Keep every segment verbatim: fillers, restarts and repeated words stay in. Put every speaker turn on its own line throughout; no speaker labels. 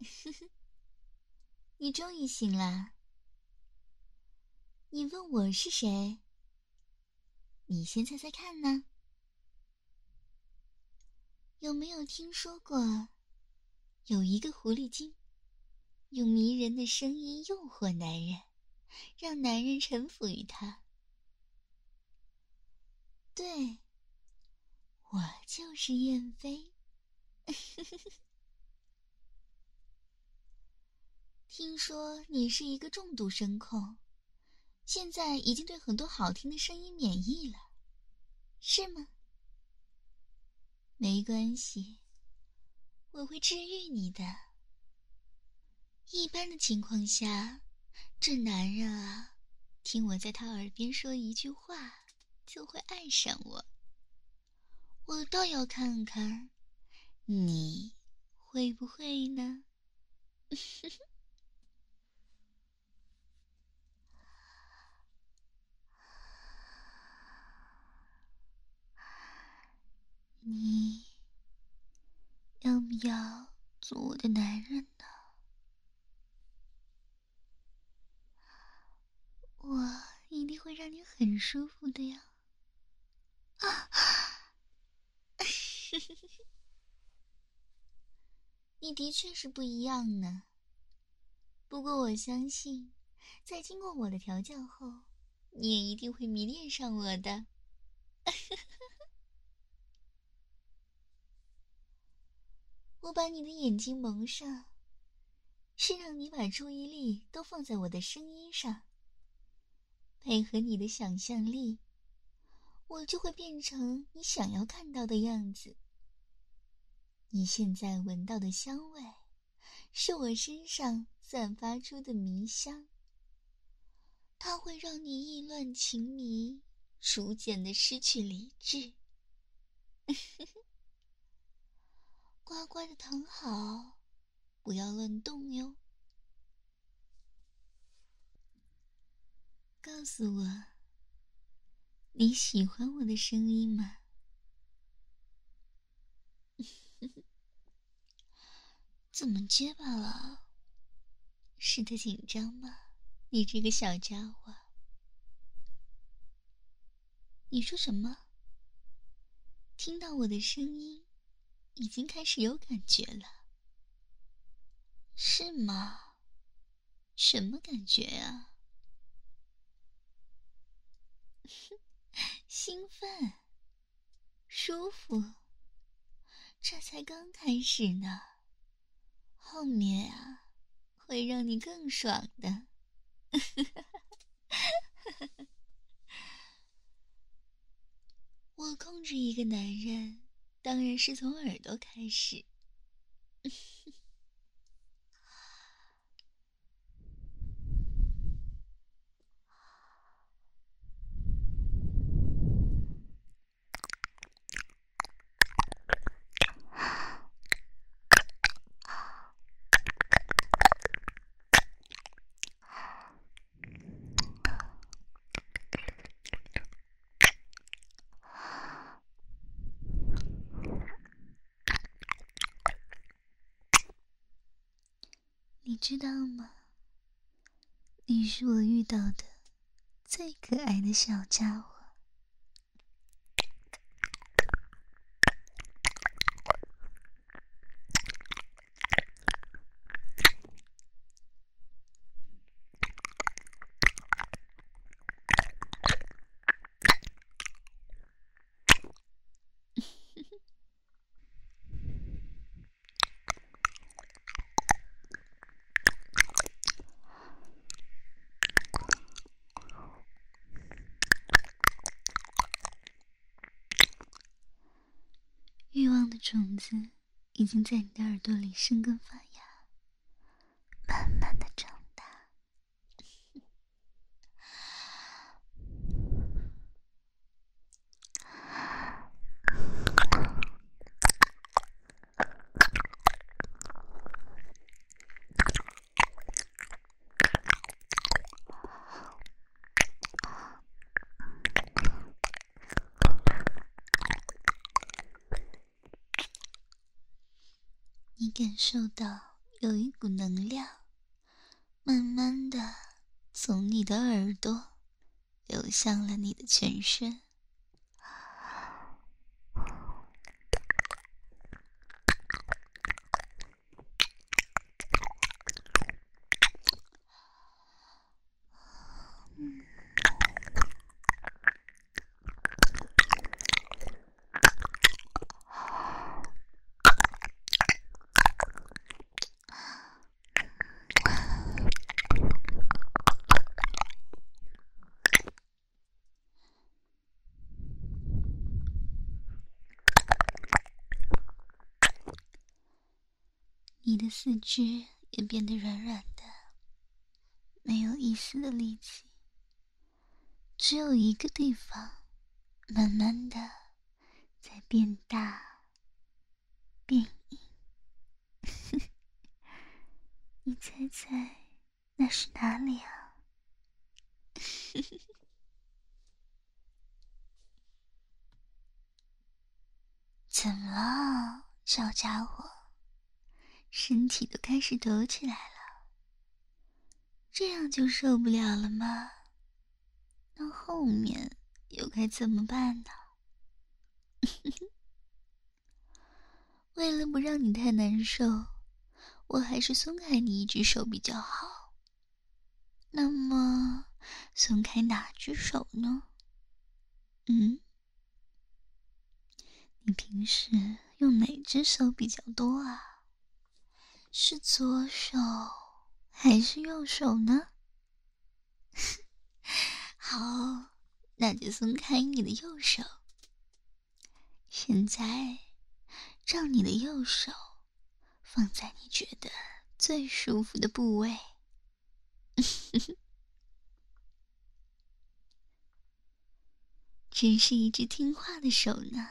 你终于醒了。你问我是谁？你先猜猜看呢？有没有听说过，有一个狐狸精，用迷人的声音诱惑男人，让男人臣服于她？对，我就是燕飞。听说你是一个重度声控，现在已经对很多好听的声音免疫了，是吗？没关系，我会治愈你的。一般的情况下，这男人啊，听我在他耳边说一句话，就会爱上我。我倒要看看，你会不会呢？你要不要做我的男人呢？我一定会让你很舒服的呀！啊，你的确是不一样呢。不过我相信，在经过我的调教后，你也一定会迷恋上我的。我把你的眼睛蒙上，是让你把注意力都放在我的声音上，配合你的想象力，我就会变成你想要看到的样子。你现在闻到的香味，是我身上散发出的迷香，它会让你意乱情迷，逐渐的失去理智。乖乖的躺好，不要乱动哟。告诉我，你喜欢我的声音吗？怎么结巴了？是太紧张吗？你这个小家伙。你说什么？听到我的声音，已经开始有感觉了。是吗？什么感觉啊？兴奋，舒服，这才刚开始呢，后面啊，会让你更爽的。我控制一个男人，当然是从耳朵开始。你知道吗？你是我遇到的最可爱的小家伙。欲望的种子已经在你的耳朵里生根发芽，慢慢的长大。你感受到有一股能量慢慢的从你的耳朵流向了你的全身。你的四肢也变得软软的，没有一丝的力气，只有一个地方慢慢的在变大变硬。你猜猜那是哪里啊？怎么了，小家伙？身体都开始抖起来了，这样就受不了了吗？那后面又该怎么办呢？为了不让你太难受，我还是松开你一只手比较好。那么，松开哪只手呢？嗯？你平时用哪只手比较多啊？是左手还是右手呢？好，那就松开你的右手。现在，让你的右手放在你觉得最舒服的部位。真是一只听话的手呢。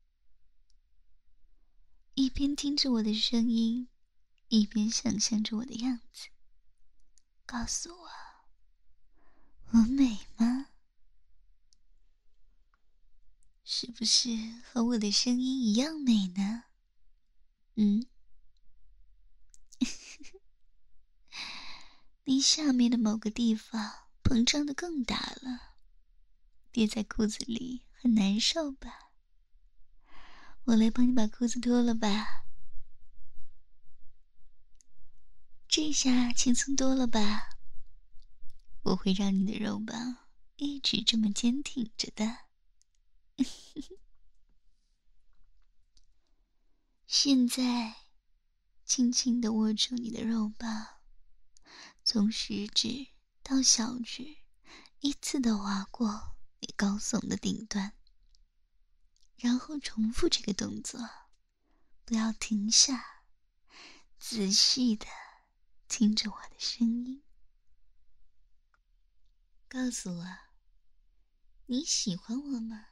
一边听着我的声音，一边想象着我的样子。告诉我，我美吗？是不是和我的声音一样美呢？嗯？你下面的某个地方膨胀得更大了，憋在裤子里很难受吧？我来帮你把裤子脱了吧。这下轻松多了吧？我会让你的肉棒一直这么坚挺着的。现在轻轻地握住你的肉棒，从食指到小指依次地划过你高耸的顶端，然后重复这个动作，不要停下，仔细地听着我的声音。告诉我，你喜欢我吗？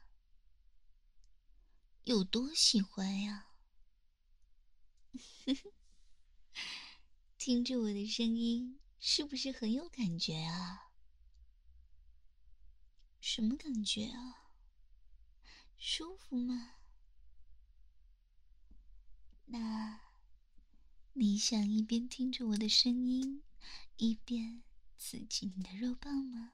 有多喜欢呀？听着我的声音，是不是很有感觉啊？什么感觉啊？舒服吗？那你想一边听着我的声音，一边刺激你的肉棒吗？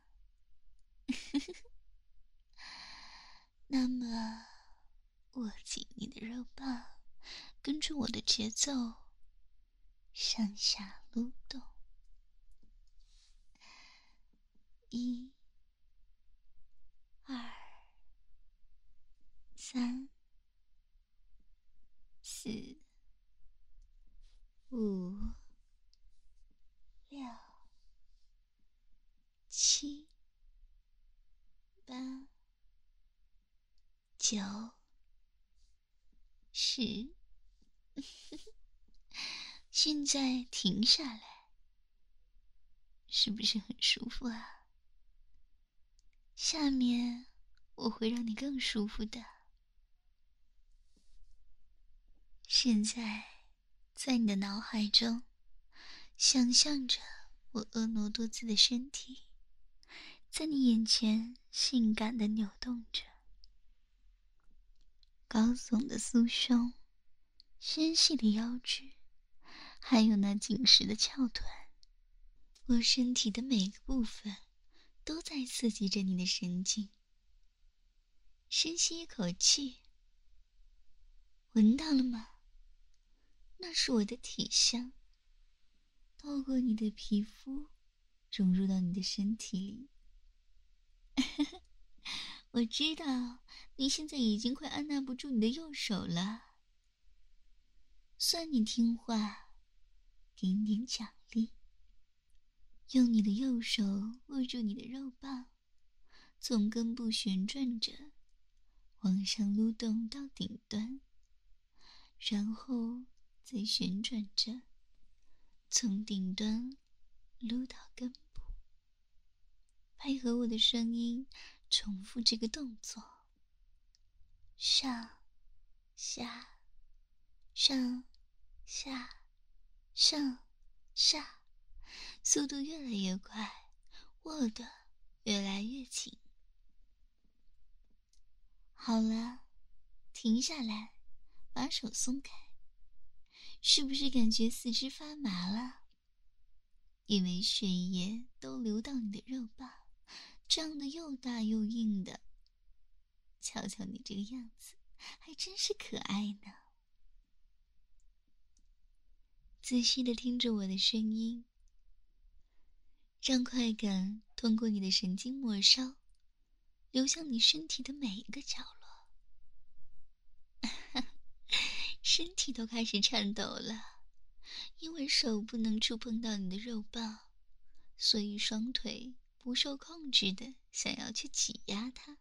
那么，握紧你的肉棒，跟着我的节奏上下撸动。一、二、三、四、五、六、七、八、九、十。现在停下来，是不是很舒服啊？下面我会让你更舒服的。现在，在你的脑海中，想象着我婀娜多姿的身体，在你眼前性感地扭动着，高耸的酥胸，纤细的腰肢， 还有那紧实的翘臀。我身体的每个部分都在刺激着你的神经。深吸一口气，闻到了吗？那是我的体香，透过你的皮肤融入到你的身体里。我知道你现在已经快按捺不住你的右手了，算你听话，给你点奖励。用你的右手握住你的肉棒，从根部旋转着往上撸动到顶端，然后再旋转着从顶端撸到根部，配合我的声音重复这个动作，上下上下上下，速度越来越快，握得越来越紧。好了，停下来，把手松开。是不是感觉四肢发麻了？因为血液都流到你的肉棒，胀得又大又硬的。瞧瞧你这个样子，还真是可爱呢。仔细地听着我的声音，让快感通过你的神经末梢流向你身体的每一个角落。身体都开始颤抖了，因为手不能触碰到你的肉棒，所以双腿不受控制的想要去挤压它。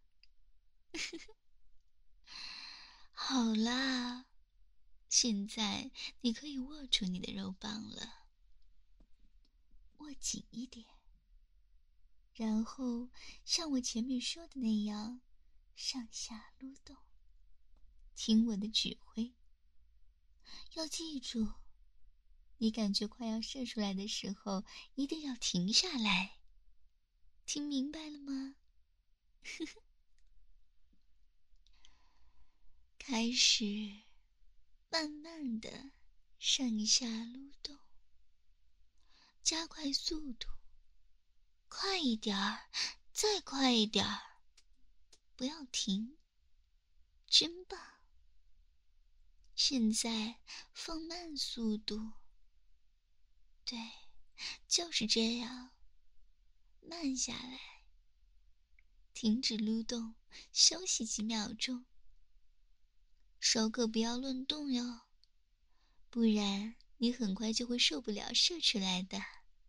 好啦，现在你可以握住你的肉棒了，握紧一点，然后像我前面说的那样上下撸动，听我的指挥。要记住，你感觉快要射出来的时候一定要停下来，听明白了吗？开始慢慢的上下撸动，加快速度，快一点儿，再快一点儿，不要停，真棒。现在放慢速度，对，就是这样，慢下来，停止撸动，休息几秒钟，手可不要乱动哟，不然你很快就会受不了射出来的。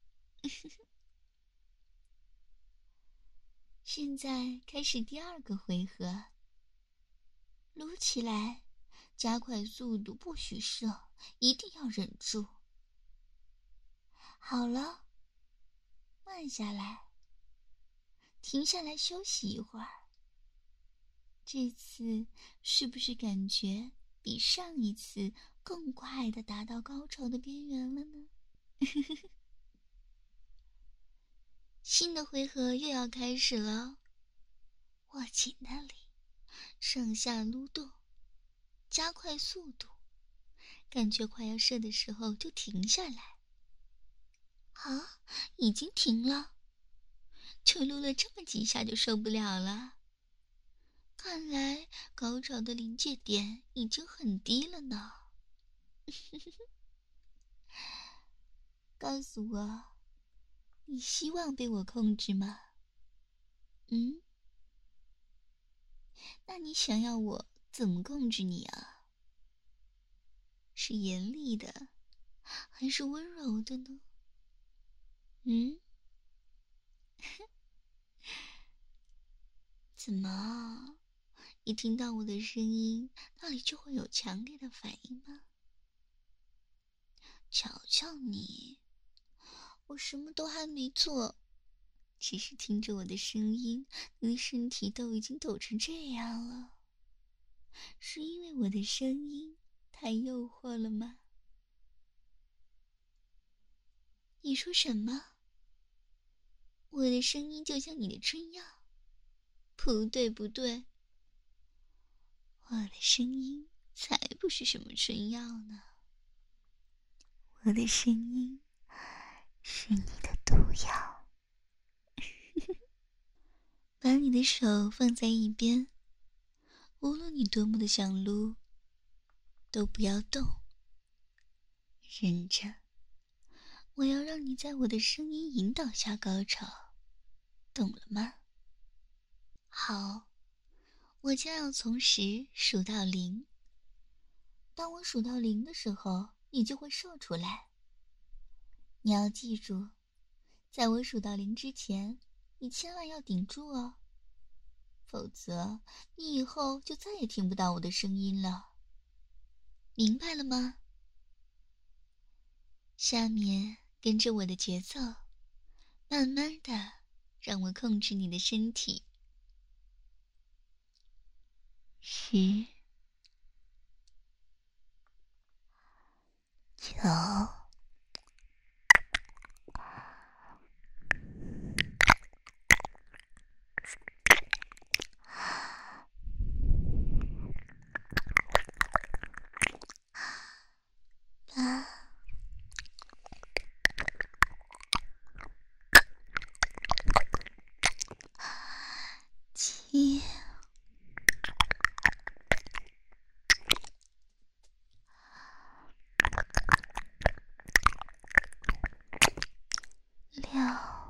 现在开始第二个回合，撸起来，加快速度，不许射，一定要忍住。好了，慢下来，停下来休息一会儿。这次是不是感觉比上一次更快地达到高潮的边缘了呢？新的回合又要开始了，握紧那里，上下撸动，加快速度，感觉快要射的时候就停下来。啊，已经停了，就撸了这么几下就受不了了。看来高潮的临界点已经很低了呢。告诉我，你希望被我控制吗？嗯？那你想要我怎么控制你啊？是严厉的，还是温柔的呢？嗯？怎么，一听到我的声音，那里就会有强烈的反应吗？瞧瞧你，我什么都还没做，只是听着我的声音，你的身体都已经抖成这样了。是因为我的声音太诱惑了吗？你说什么？我的声音就像你的春药？不对不对，我的声音才不是什么春药呢。 我的声音是你的毒药。把你的手放在一边，无论你多么的想撸，都不要动，忍着。我要让你在我的声音引导下高潮，懂了吗？好，我将要从十数到零。当我数到零的时候，你就会射出来。你要记住，在我数到零之前，你千万要顶住哦，否则你以后就再也听不到我的声音了。明白了吗？下面跟着我的节奏，慢慢的让我控制你的身体。十、九、八、七、六、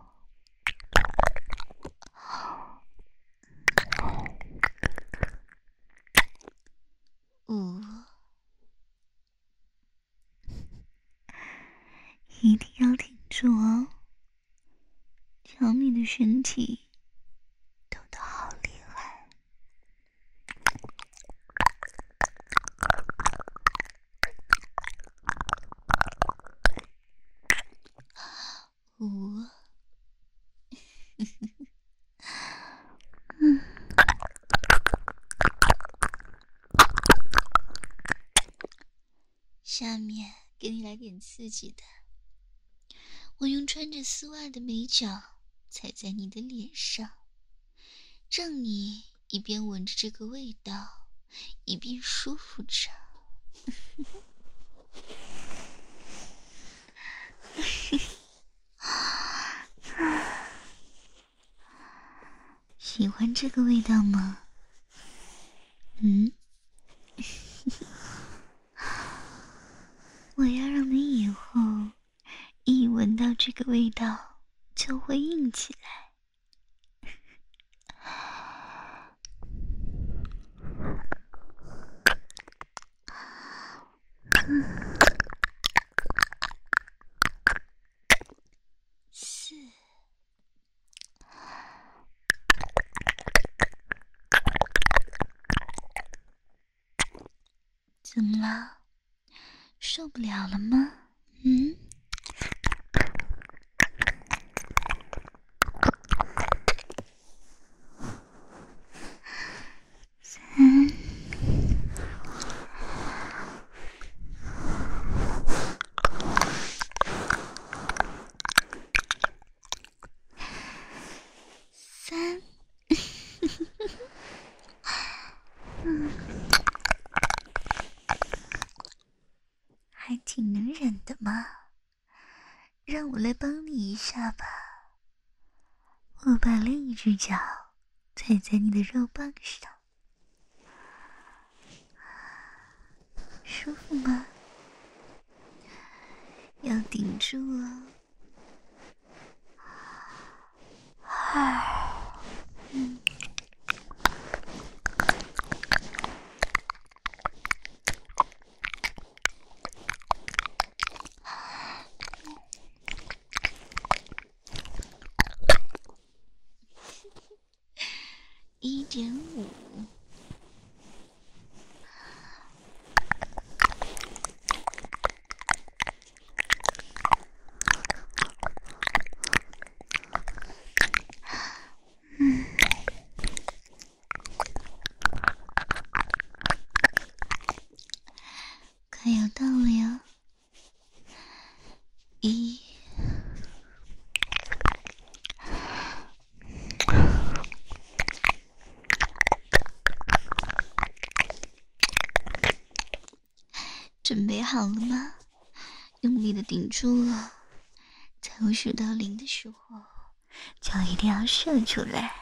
五，一定要挺住哦，瞧你的身体抖得好厉害。五，嗯，下面给你来点刺激的，我用穿着丝袜的美脚踩在你的脸上，让你一边闻着这个味道，一边舒服着。喜欢这个味道吗？嗯？我要让你以后一闻到这个味道就会硬起来。四，怎么了？受不了了吗？嗯？三，三，嗯，还挺能忍的嘛，让我来帮你一下吧。我把另一只脚踩在你的肉棒上，舒服吗？要顶住哦。唉，嗯。一点五，嗯，快要到了呀。一，准备好了吗？用用力的顶住了，在我数到零的时候，就一定要射出来。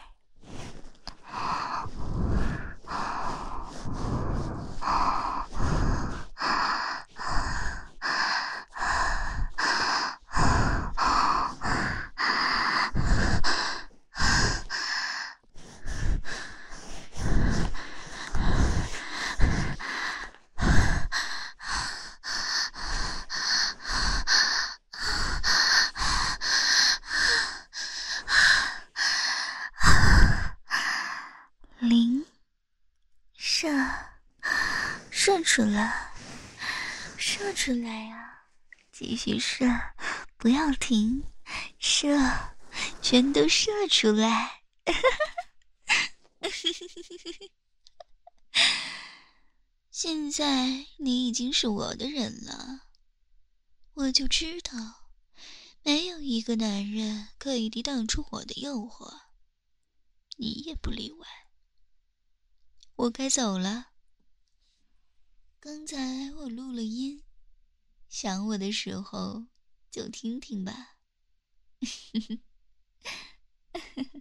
零，射，射出来，射出来啊！继续射，不要停，射，全都射出来！现在你已经是我的人了，我就知道，没有一个男人可以抵挡住我的诱惑，你也不例外。我该走了。刚才我录了音，想我的时候就听听吧。